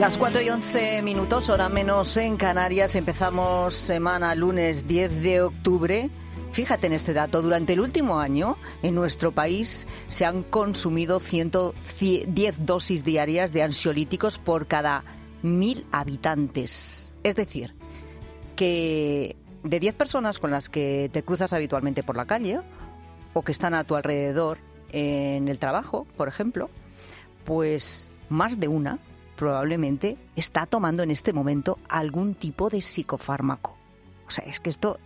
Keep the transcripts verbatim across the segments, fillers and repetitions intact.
Las cuatro y once minutos, hora menos en Canarias. Empezamos semana lunes diez de octubre. Fíjate en este dato, durante el último año en nuestro país se han consumido ciento diez dosis diarias de ansiolíticos por cada mil habitantes. Es decir, que de diez personas con las que te cruzas habitualmente por la calle o que están a tu alrededor en el trabajo, por ejemplo, pues más de una probablemente está tomando en este momento algún tipo de psicofármaco. O sea, es que esto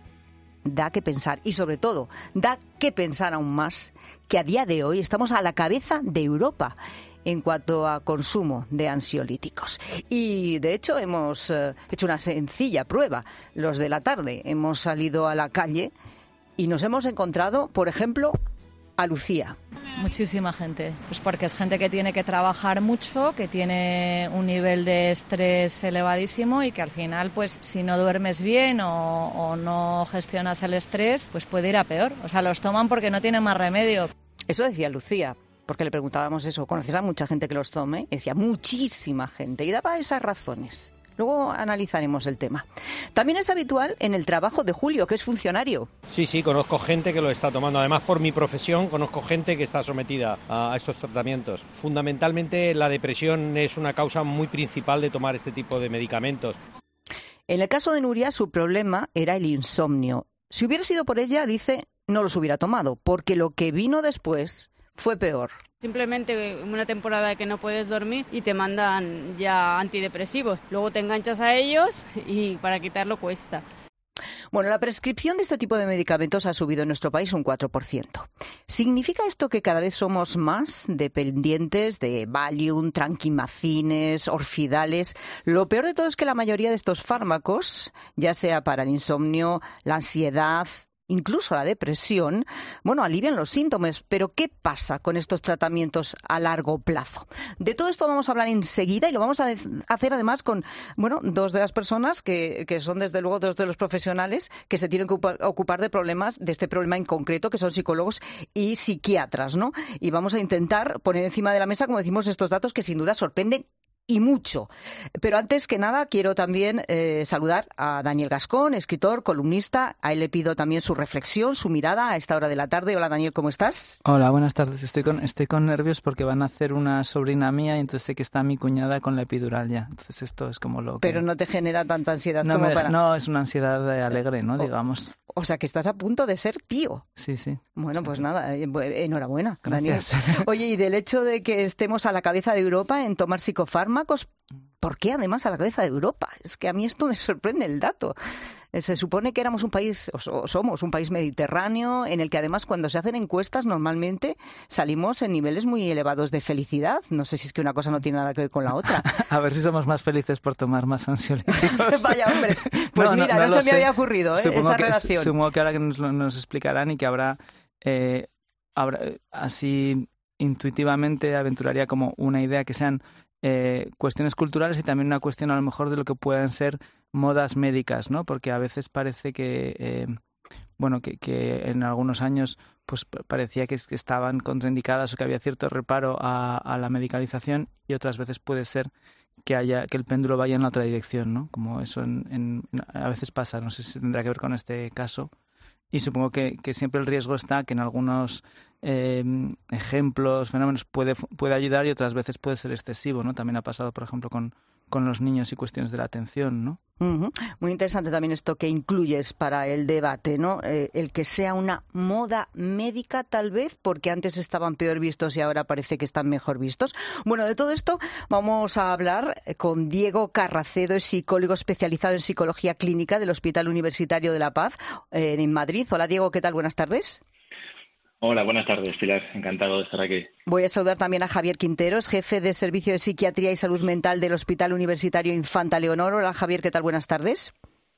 da que pensar y sobre todo da que pensar aún más que a día de hoy estamos a la cabeza de Europa en cuanto a consumo de ansiolíticos. Y de hecho hemos eh, hecho una sencilla prueba. Los de la tarde hemos salido a la calle y nos hemos encontrado, por ejemplo, a Lucía. Muchísima gente, pues porque es gente que tiene que trabajar mucho, que tiene un nivel de estrés elevadísimo y que al final, pues si no duermes bien o, o no gestionas el estrés, pues puede ir a peor. O sea, los toman porque no tienen más remedio. Eso decía Lucía, porque le preguntábamos eso, ¿conoces a mucha gente que los tome? Y decía, muchísima gente, y daba esas razones. Luego analizaremos el tema. También es habitual en el trabajo de Julio, que es funcionario. Sí, sí, conozco gente que lo está tomando. Además, por mi profesión, conozco gente que está sometida a estos tratamientos. Fundamentalmente, la depresión es una causa muy principal de tomar este tipo de medicamentos. En el caso de Nuria, su problema era el insomnio. Si hubiera sido por ella, dice, no los hubiera tomado, porque lo que vino después fue peor. Simplemente una temporada que no puedes dormir y te mandan ya antidepresivos. Luego te enganchas a ellos y para quitarlo cuesta. Bueno, la prescripción de este tipo de medicamentos ha subido en nuestro país un cuatro por ciento. ¿Significa esto que cada vez somos más dependientes de Valium, tranquimacines, orfidales? Lo peor de todo es que la mayoría de estos fármacos, ya sea para el insomnio, la ansiedad, incluso la depresión, bueno, alivian los síntomas, pero ¿qué pasa con estos tratamientos a largo plazo? De todo esto vamos a hablar enseguida y lo vamos a hacer además con, bueno, dos de las personas que, que son desde luego dos de los profesionales que se tienen que ocupar de problemas, de este problema en concreto, que son psicólogos y psiquiatras, ¿no? Y vamos a intentar poner encima de la mesa, como decimos, estos datos que sin duda sorprenden y mucho. Pero antes que nada quiero también eh, saludar a Daniel Gascón, escritor, columnista. A él le pido también su reflexión, su mirada a esta hora de la tarde. Hola Daniel, ¿cómo estás? Hola, buenas tardes. Estoy con estoy con nervios porque van a hacer una sobrina mía y entonces sé que está mi cuñada con la epidural ya. Entonces esto es como lo que... Pero no te genera tanta ansiedad no, como me, para... No, es una ansiedad alegre, ¿no? O, Digamos. O sea, que estás a punto de ser tío. Sí, sí. Bueno, sí. Pues nada, enhorabuena, Gracias. Daniel. Oye, y del hecho de que estemos a la cabeza de Europa en tomar psicofármacos, ¿por qué además a la cabeza de Europa? Es que a mí esto me sorprende el dato. Se supone que éramos un país, o somos un país mediterráneo, en el que además cuando se hacen encuestas normalmente salimos en niveles muy elevados de felicidad. No sé si es que una cosa no tiene nada que ver con la otra. A ver si somos más felices por tomar más ansiolíticos. Vaya, hombre. Pues no, mira, no, no, no se me había ocurrido ¿eh? esa que, relación. Supongo que ahora que nos, nos explicarán y que habrá, eh, habrá así intuitivamente aventuraría como una idea que sean Eh, cuestiones culturales y también una cuestión a lo mejor de lo que puedan ser modas médicas, ¿no? Porque a veces parece que, eh, bueno, que, que en algunos años pues parecía que, que estaban contraindicadas o que había cierto reparo a, a la medicalización y otras veces puede ser que haya que el péndulo vaya en la otra dirección, ¿no? Como eso en, en, a veces pasa, no sé si tendrá que ver con este caso. Y supongo que, que siempre el riesgo está que en algunos eh, ejemplos, fenómenos, puede, puede ayudar y otras veces puede ser excesivo, ¿no? También ha pasado, por ejemplo, con, con los niños y cuestiones de la atención, ¿no? Uh-huh. Muy interesante también esto que incluyes para el debate, ¿no? Eh, el que sea una moda médica, tal vez, porque antes estaban peor vistos y ahora parece que están mejor vistos. Bueno, de todo esto vamos a hablar con Diego Carracedo, es psicólogo especializado en psicología clínica del Hospital Universitario de La Paz, eh, en Madrid. Hola, Diego, ¿qué tal? Buenas tardes. Hola, buenas tardes, Pilar. Encantado de estar aquí. Voy a saludar también a Javier Quinteros, jefe de Servicio de Psiquiatría y Salud Mental del Hospital Universitario Infanta Leonor. Hola, Javier, ¿qué tal? Buenas tardes.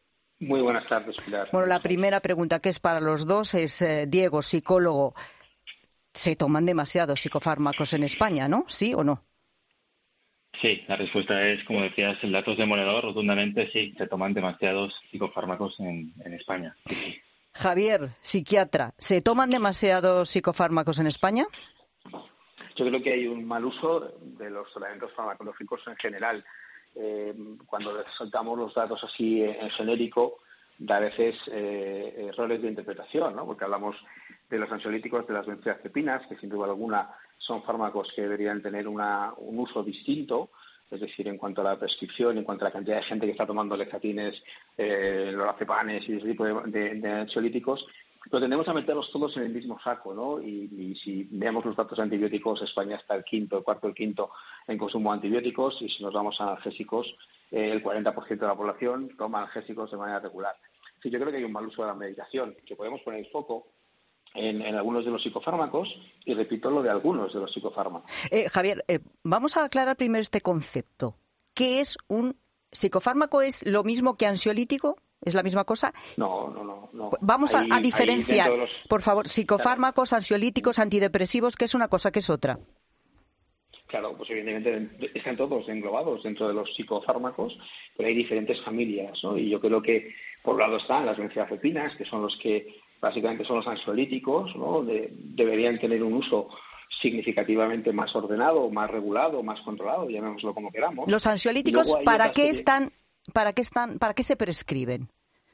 Muy buenas tardes, Pilar. Bueno, la primera pregunta que es para los dos es, eh, Diego, psicólogo, ¿se toman demasiados psicofármacos en España, no? ¿Sí o no? Sí, la respuesta es, como decías, el dato es demoledor, rotundamente sí, se toman demasiados psicofármacos en, en España. Sí, sí. Javier, psiquiatra, ¿se toman demasiados psicofármacos en España? Yo creo que hay un mal uso de los tratamientos farmacológicos en general eh, cuando soltamos los datos así en, en genérico, da a veces eh, errores de interpretación, ¿no? Porque hablamos de los ansiolíticos, de las benzodiazepinas, que sin duda alguna son fármacos que deberían tener una, un uso distinto, es decir, en cuanto a la prescripción, en cuanto a la cantidad de gente que está tomando lexatines, eh, lorazepanes y ese tipo de, de, de ansiolíticos, pero tendemos a meterlos todos en el mismo saco, ¿no? Y, y si vemos los datos de antibióticos, España está el quinto, el cuarto, el quinto en consumo de antibióticos, y si nos vamos a analgésicos, eh, el cuarenta por ciento de la población toma analgésicos de manera regular. Sí, yo creo que hay un mal uso de la medicación, que podemos poner el foco En, en algunos de los psicofármacos, y repito lo de algunos de los psicofármacos. Eh, Javier, eh, vamos a aclarar primero este concepto. ¿Qué es un psicofármaco? ¿Es lo mismo que ansiolítico? ¿Es la misma cosa? No, no, no. no. Vamos ahí, a, a diferenciar, los... por favor, psicofármacos, claro. Ansiolíticos, antidepresivos, ¿qué es una cosa, qué es otra? Claro, pues evidentemente están todos englobados dentro de los psicofármacos, pero hay diferentes familias, ¿no? Y yo creo que por un lado están las benzodiazepinas, que son los que básicamente son los ansiolíticos, ¿no? De, deberían tener un uso significativamente más ordenado, más regulado, más controlado, llamémoslo como queramos. Los ansiolíticos, ¿para qué están, para qué están, para qué se prescriben?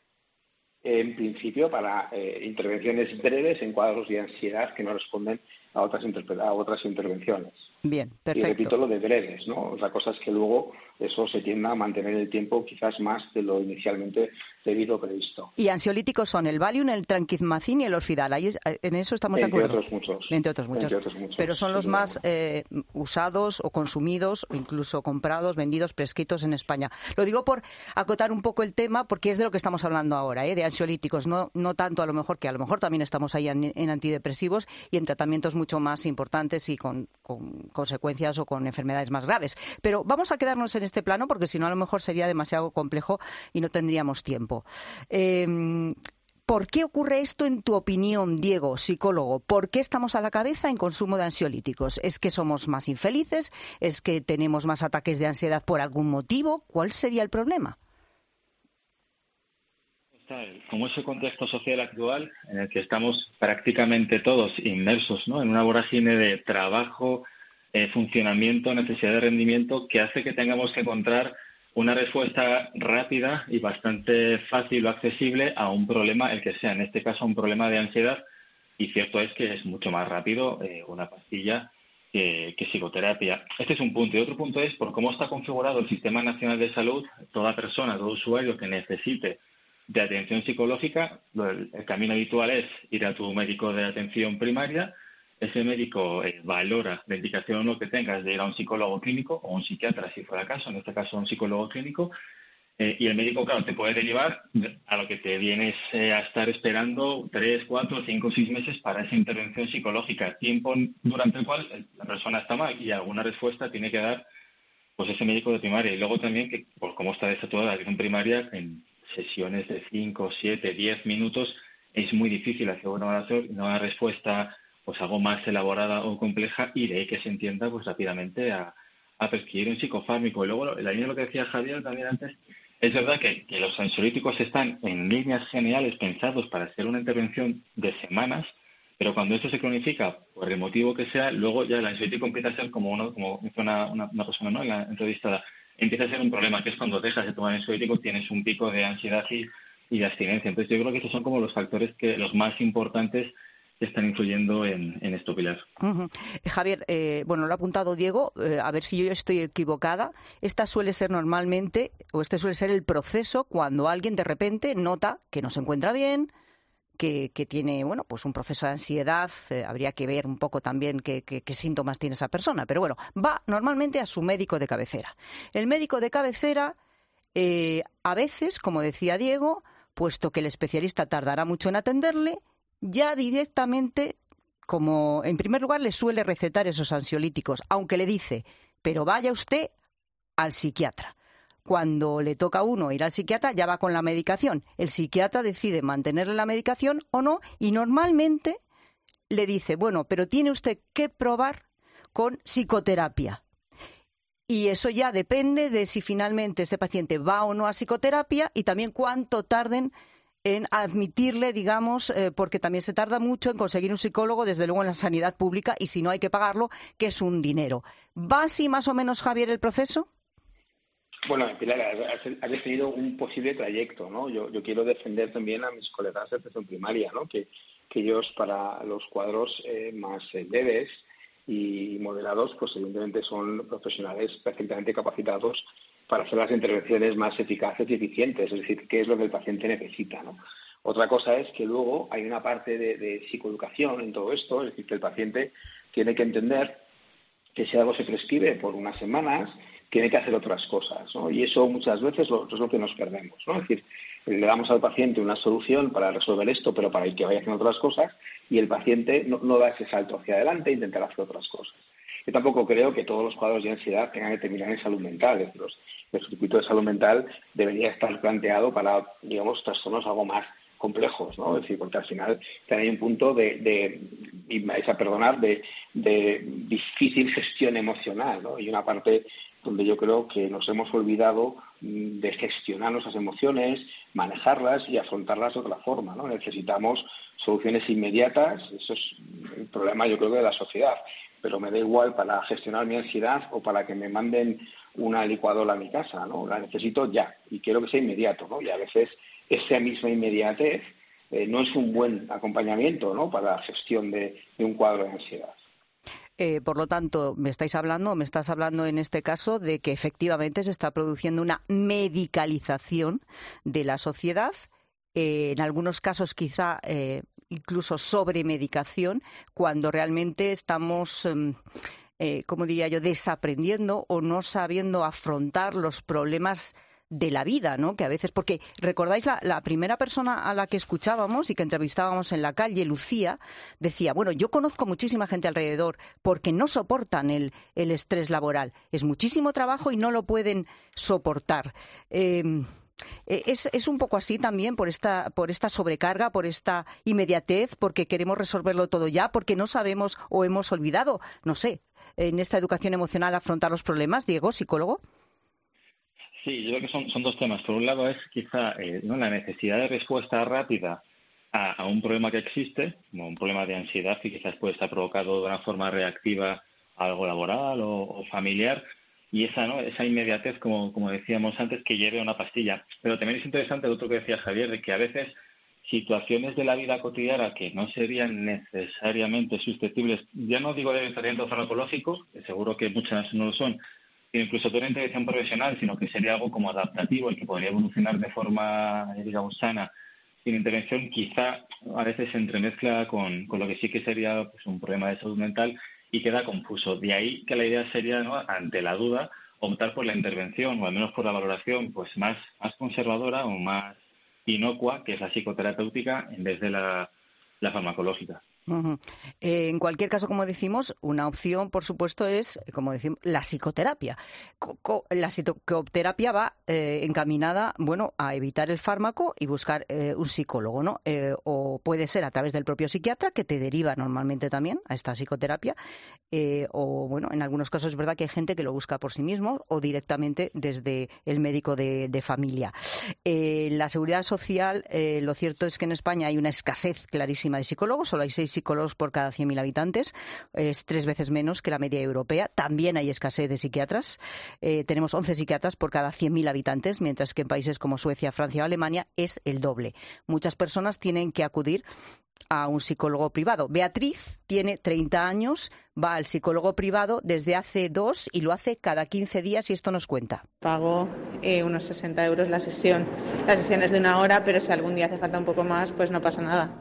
En principio, para eh, intervenciones breves en cuadros de ansiedad que no responden a otras, a otras intervenciones. Bien, perfecto. Y repito lo de breves, ¿no? La cosa es que luego eso se tiende a mantener el tiempo quizás más de lo inicialmente debido o previsto. Y ansiolíticos son el Valium, el Tranquimacin y el Orfidal. Ahí es, en eso estamos Entre de acuerdo. Otros muchos. Entre otros muchos. Entre otros muchos. Pero son los más eh, usados o consumidos, o incluso comprados, vendidos, prescritos en España. Lo digo por acotar un poco el tema, porque es de lo que estamos hablando ahora, ¿eh? De ansiolíticos. No, no tanto a lo mejor, que a lo mejor también estamos ahí en, en antidepresivos y en tratamientos mucho más importantes y con, con consecuencias o con enfermedades más graves. Pero vamos a quedarnos en este plano, porque si no a lo mejor sería demasiado complejo y no tendríamos tiempo. Eh, ¿Por qué ocurre esto en tu opinión, Diego, psicólogo? ¿Por qué estamos a la cabeza en consumo de ansiolíticos? ¿Es que somos más infelices? ¿Es que tenemos más ataques de ansiedad por algún motivo? ¿Cuál sería el problema? Como ese contexto social actual en el que estamos prácticamente todos inmersos, ¿no?, en una vorágine de trabajo, eh, funcionamiento, necesidad de rendimiento, que hace que tengamos que encontrar una respuesta rápida y bastante fácil o accesible a un problema, el que sea, en este caso un problema de ansiedad, y cierto es que es mucho más rápido eh, una pastilla que, que psicoterapia. Este es un punto. Y otro punto es por cómo está configurado el Sistema Nacional de Salud. Toda persona, todo usuario que necesite de atención psicológica, el, el camino habitual es ir a tu médico de atención primaria. Ese médico eh, valora la indicación o lo que tengas de ir a un psicólogo clínico o un psiquiatra, si fuera el caso, en este caso un psicólogo clínico, eh, y el médico, claro, te puede derivar a lo que te vienes eh, a estar esperando tres, cuatro, cinco, seis meses para esa intervención psicológica, tiempo durante el cual la persona está mal y alguna respuesta tiene que dar pues ese médico de primaria. Y luego también, que por cómo está desatuada la atención primaria, en sesiones de cinco, siete, diez minutos es muy difícil hacer una oración, una respuesta pues algo más elaborada o compleja, y de ahí que se entienda pues rápidamente a, a prescribir un psicofármaco. Y luego, la línea de lo que decía Javier también antes, es verdad que, que los ansiolíticos están en líneas generales pensados para hacer una intervención de semanas, pero cuando esto se cronifica, por el motivo que sea, luego ya el ansiolítico empieza a ser como uno, como dice una, una, una persona, ¿no?, en la entrevistada, empieza a ser un problema, que es cuando dejas de tomar ansiolítico tienes un pico de ansiedad y, y de abstinencia. Entonces yo creo que estos son como los factores que los más importantes que están influyendo en, en esto, Pilar. Uh-huh. Javier, eh, bueno, lo ha apuntado Diego, eh, a ver si yo estoy equivocada. Esta suele ser normalmente, o este suele ser el proceso cuando alguien de repente nota que no se encuentra bien, que, que tiene, bueno, pues un proceso de ansiedad. Eh, habría que ver un poco también qué, qué, qué síntomas tiene esa persona, pero bueno, va normalmente a su médico de cabecera. El médico de cabecera, eh, a veces, como decía Diego, puesto que el especialista tardará mucho en atenderle, ya directamente, como en primer lugar le suele recetar esos ansiolíticos, aunque le dice, pero vaya usted al psiquiatra. Cuando le toca a uno ir al psiquiatra, ya va con la medicación. El psiquiatra decide mantenerle la medicación o no, y normalmente le dice, bueno, pero tiene usted que probar con psicoterapia. Y eso ya depende de si finalmente este paciente va o no a psicoterapia, y también cuánto tarden en admitirle, digamos, eh, porque también se tarda mucho en conseguir un psicólogo, desde luego en la sanidad pública, y si no hay que pagarlo, que es un dinero. ¿Va así más o menos, Javier, el proceso? Bueno, Pilar, has, has definido un posible trayecto, ¿no? Yo, yo quiero defender también a mis colegas de atención primaria, ¿no? Que, que ellos, para los cuadros eh, más eh, leves y moderados, pues evidentemente son profesionales perfectamente capacitados para hacer las intervenciones más eficaces y eficientes, es decir, qué es lo que el paciente necesita, ¿no? Otra cosa es que luego hay una parte de, de psicoeducación en todo esto, es decir, que el paciente tiene que entender que si algo se prescribe por unas semanas, tiene que hacer otras cosas, ¿no? Y eso muchas veces lo, es lo que nos perdemos, ¿no? Es decir, le damos al paciente una solución para resolver esto, pero para que vaya haciendo otras cosas, y el paciente no, no da ese salto hacia adelante e intentar hacer otras cosas. Yo tampoco creo que todos los cuadros de ansiedad tengan que terminar en salud mental. Es decir, los, el circuito de salud mental debería estar planteado para, digamos, trastornos algo más complejos, ¿no? Es decir, porque al final hay un punto de, de y me vais a perdonar, de, de difícil gestión emocional, ¿no? Y una parte donde yo creo que nos hemos olvidado de gestionar nuestras emociones, manejarlas y afrontarlas de otra forma, ¿no? Necesitamos soluciones inmediatas, eso es el problema, yo creo, de la sociedad. Pero me da igual para gestionar mi ansiedad o para que me manden una licuadora a mi casa, ¿no? La necesito ya y quiero que sea inmediato, ¿no? Y a veces esa misma inmediatez eh, no es un buen acompañamiento, ¿no? Para la gestión de, de un cuadro de ansiedad. Eh, por lo tanto, me estáis hablando, me estás hablando en este caso de que efectivamente se está produciendo una medicalización de la sociedad, eh, en algunos casos quizá eh, incluso sobremedicación, cuando realmente estamos, eh, eh, como diría yo, desaprendiendo o no sabiendo afrontar los problemas de la vida, ¿no? Que a veces, porque recordáis la, la primera persona a la que escuchábamos y que entrevistábamos en la calle, Lucía, decía, bueno, yo conozco muchísima gente alrededor porque no soportan el, el estrés laboral. Es muchísimo trabajo y no lo pueden soportar. Eh, Es, es un poco así también por esta, por esta sobrecarga, por esta inmediatez, porque queremos resolverlo todo ya, porque no sabemos o hemos olvidado, no sé, en esta educación emocional afrontar los problemas. Diego, psicólogo. Sí, yo creo que son, son dos temas. Por un lado es quizá eh, ¿no? la necesidad de respuesta rápida a, a un problema que existe, como un problema de ansiedad que quizás puede estar provocado de una forma reactiva a algo laboral o, o familiar. Y esa no esa inmediatez, como, como decíamos antes, que lleve a una pastilla. Pero también es interesante lo otro que decía Javier, de que a veces situaciones de la vida cotidiana que no serían necesariamente susceptibles, ya no digo de tratamiento farmacológico, que seguro que muchas no lo son, sino incluso de una intervención profesional, sino que sería algo como adaptativo y que podría evolucionar de forma, digamos, sana, sin intervención, quizá a veces se entremezcla con, con lo que sí que sería pues, un problema de salud mental y queda confuso. De ahí que la idea sería, ¿no?, ante la duda, optar por la intervención o al menos por la valoración pues más, más conservadora o más inocua, que es la psicoterapéutica, en vez de la, la farmacológica. Uh-huh. Eh, en cualquier caso, como decimos, una opción, por supuesto, es, como decimos, la psicoterapia. Co- co- la psicoterapia va eh, encaminada, bueno, a evitar el fármaco y buscar eh, un psicólogo, ¿no? Eh, o puede ser a través del propio psiquiatra, que te deriva normalmente también a esta psicoterapia, eh, o, bueno, en algunos casos es verdad que hay gente que lo busca por sí mismo o directamente desde el médico de, de familia. Eh, la Seguridad Social, eh, lo cierto es que en España hay una escasez clarísima de psicólogos, solo hay seis psicólogos por cada cien mil habitantes, es tres veces menos que la media europea. También hay escasez de psiquiatras. Eh, tenemos once psiquiatras por cada cien mil habitantes, mientras que en países como Suecia, Francia o Alemania es el doble. Muchas personas tienen que acudir a un psicólogo privado. Beatriz tiene treinta años, va al psicólogo privado desde hace dos y lo hace cada quince días y esto nos cuenta. Pago eh, unos sesenta euros la sesión. La sesión es de una hora, pero si algún día hace falta un poco más, pues no pasa nada.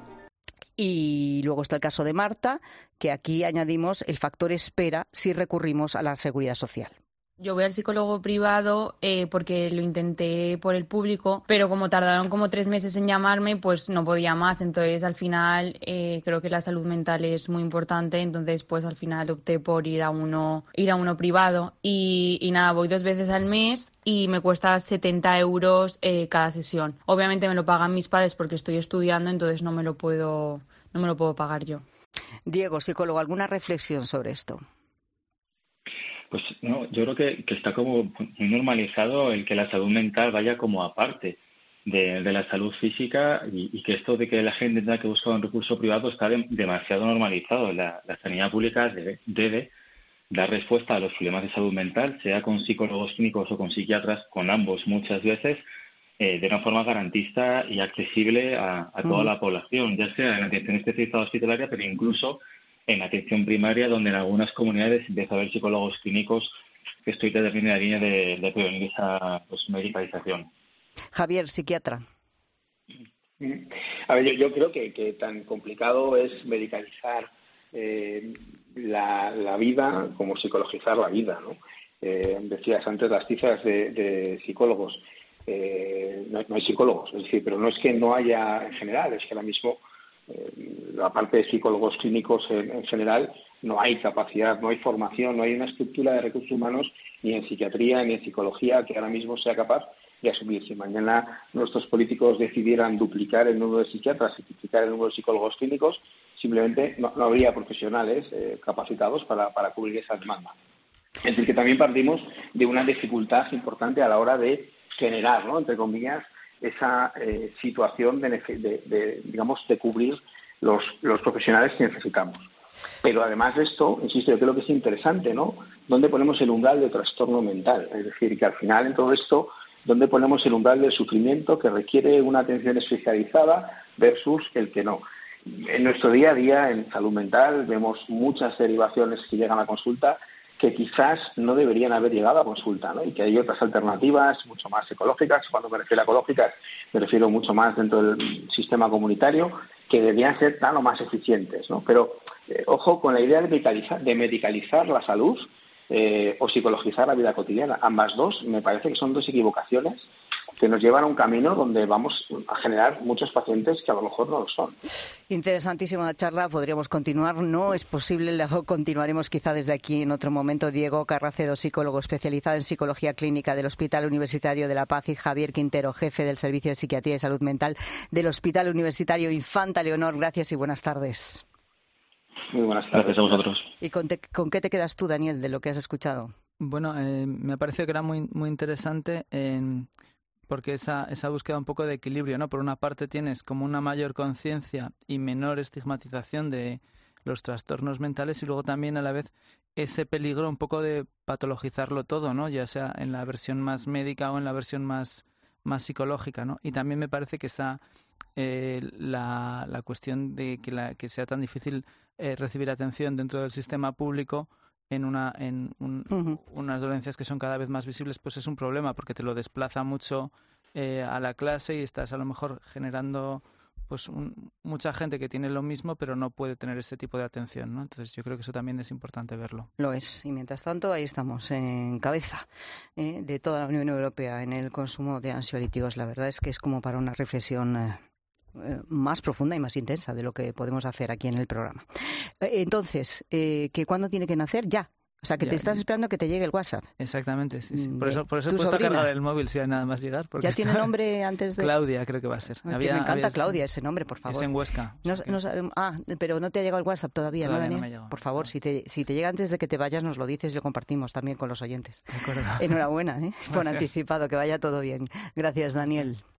Y luego está el caso de Marta, que aquí añadimos el factor espera si recurrimos a la Seguridad Social. Yo voy al psicólogo privado eh, porque lo intenté por el público, pero como tardaron como tres meses en llamarme, pues no podía más. Entonces, al final, eh, creo que la salud mental es muy importante. Entonces, pues al final opté por ir a uno, ir a uno privado. Y, y nada, voy dos veces al mes y me cuesta setenta euros eh, cada sesión. Obviamente me lo pagan mis padres porque estoy estudiando, entonces no me lo puedo, no me lo puedo pagar yo. Diego, psicólogo, ¿alguna reflexión sobre esto? Pues no, yo creo que, que está como muy normalizado el que la salud mental vaya como aparte de, de la salud física y, y que esto de que la gente tenga que buscar un recurso privado está de, demasiado normalizado. La, la sanidad pública debe, debe dar respuesta a los problemas de salud mental, sea con psicólogos clínicos o con psiquiatras, con ambos muchas veces, eh, de una forma garantista y accesible a, a toda mm. la población, ya sea en la atención especializada hospitalaria, pero incluso en atención primaria, donde en algunas comunidades empieza a haber psicólogos clínicos que estoy también en la línea de, de prevenir esa pues, medicalización. Javier, psiquiatra. A ver, yo, yo creo que, que tan complicado es medicalizar eh, la, la vida como psicologizar la vida, ¿no? Eh, decías antes las cifras de, de psicólogos. Eh, no, no hay psicólogos, es decir, pero no es que no haya en general, es que ahora mismo eh, la parte de psicólogos clínicos en, en general no hay capacidad, no hay formación, no hay una estructura de recursos humanos ni en psiquiatría ni en psicología que ahora mismo sea capaz de asumir. Si mañana nuestros políticos decidieran duplicar el número de psiquiatras y duplicar el número de psicólogos clínicos, simplemente no, no habría profesionales eh, capacitados para, para cubrir esa demanda. Es decir, que también partimos de una dificultad importante a la hora de generar, ¿no?, entre comillas, esa eh, situación de, de, de, digamos, de cubrir los, los profesionales que necesitamos. Pero además de esto, insisto, yo creo que es interesante, ¿no?, dónde ponemos el umbral de trastorno mental. Es decir, que al final en todo esto, dónde ponemos el umbral del sufrimiento que requiere una atención especializada versus el que no. En nuestro día a día, en salud mental, vemos muchas derivaciones que llegan a consulta que quizás no deberían haber llegado a consulta, ¿no? Y que hay otras alternativas mucho más ecológicas. Cuando me refiero a ecológicas, me refiero mucho más dentro del sistema comunitario, que deberían ser tan o más eficientes, ¿no? Pero, eh, ojo con la idea de medicalizar, de medicalizar la salud eh, o psicologizar la vida cotidiana. Ambas dos me parece que son dos equivocaciones que nos llevan a un camino donde vamos a generar muchos pacientes que a lo mejor no lo son. Interesantísima charla, podríamos continuar, no es posible, luego continuaremos quizá desde aquí en otro momento. Diego Carracedo, psicólogo especializado en psicología clínica del Hospital Universitario de La Paz, y Javier Quintero, jefe del Servicio de Psiquiatría y Salud Mental del Hospital Universitario Infanta Leonor. Gracias y buenas tardes. Muy buenas tardes. Gracias a vosotros. ¿Y con, te, con qué te quedas tú, Daniel, de lo que has escuchado? Bueno, eh, me ha parecido que era muy, muy interesante en... porque esa, esa búsqueda un poco de equilibrio, ¿no? Por una parte tienes como una mayor conciencia y menor estigmatización de los trastornos mentales, y luego también a la vez ese peligro un poco de patologizarlo todo, ¿no? Ya sea en la versión más médica o en la versión más, más psicológica, ¿no? Y también me parece que esa eh, la, la cuestión de que, la, que sea tan difícil eh, recibir atención dentro del sistema público en una en un, uh-huh. unas dolencias que son cada vez más visibles, pues es un problema, porque te lo desplaza mucho eh, a la clase y estás a lo mejor generando pues un, mucha gente que tiene lo mismo pero no puede tener ese tipo de atención, ¿no? Entonces yo creo que eso también es importante verlo. Lo es, y mientras tanto ahí estamos en cabeza eh, de toda la Unión Europea en el consumo de ansiolíticos. La verdad es que es como para una reflexión eh, más profunda y más intensa de lo que podemos hacer aquí en el programa. Entonces, eh, ¿que cuándo tiene que nacer? Ya. O sea, que ya, te estás esperando que te llegue el WhatsApp. Exactamente, sí, sí. Por eso, por eso he puesto a cargar el móvil si hay nada más llegar. ¿Ya tiene está... nombre antes de...? Claudia, creo que va a ser. Ay, había, me encanta Claudia, ese nombre, por favor. Es en Huesca. No, no sabemos... Ah, pero no te ha llegado el WhatsApp todavía, todavía ¿no, Daniel? No me ha llegado. Por favor, si te, si te llega antes de que te vayas, nos lo dices y lo compartimos también con los oyentes. De acuerdo. Enhorabuena, ¿eh? Por anticipado, que vaya todo bien. Gracias, Daniel.